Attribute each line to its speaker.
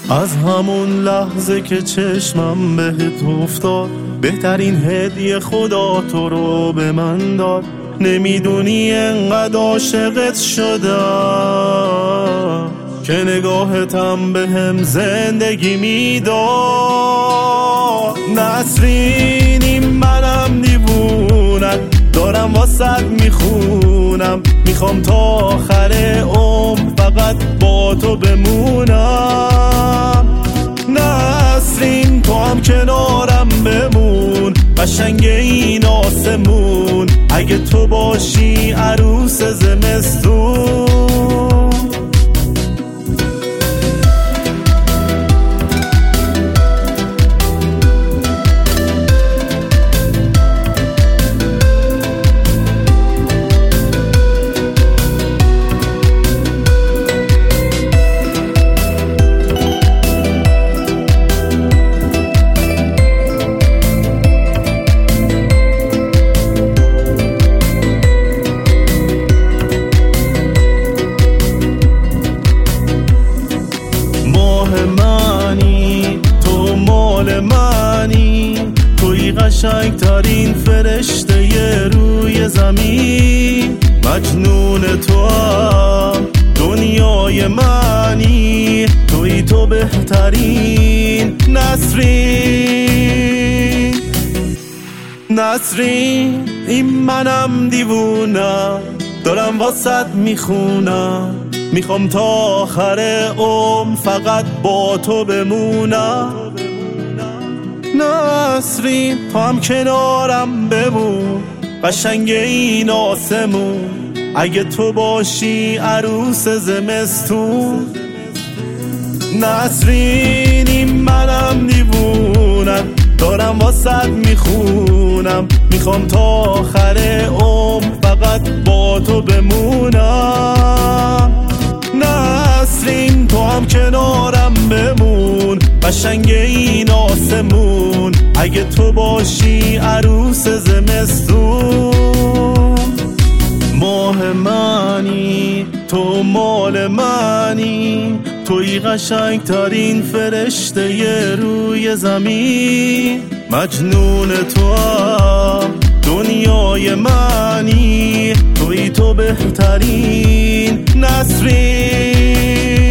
Speaker 1: از همون لحظه که چشمم بهت افتاد، بهترین هدیه خدا تو رو به من داد. نمیدونی انقدر عاشقت شدم که نگاهتم بهم زندگی میداد. نسرینی منم دیوونم، دارم واسط میخونم، میخوام تا آخر عمر فقط با تو بمونم. نسرین تو هم کنارم بمون، قشنگ این آسمون، اگه تو باشی عروس زمستون. توی قشنگ ترین فرشته روی زمین، مجنون تو هم دنیای منی، توی تو بهترین. نسرین نسرین این منم دیوونم، دارم واسط میخونم، میخوام تا آخر عمر فقط با تو بمونم. نسرین تو هم کنارم بمون، قشنگ این آسمون، اگه تو باشی عروس زمستون. نسرین منم دیوونم، دارم واسط میخونم، میخوام تا آخر عمر فقط با تو بمونم. نسرین تو هم کنارم بمون، قشنگ این آسمون، اگه تو باشی عروس زمستون. ماه منی تو مال منی، توی قشنگ ترین فرشته روی زمین، مجنون تو هم دنیای منی، توی تو بهترین. نسرین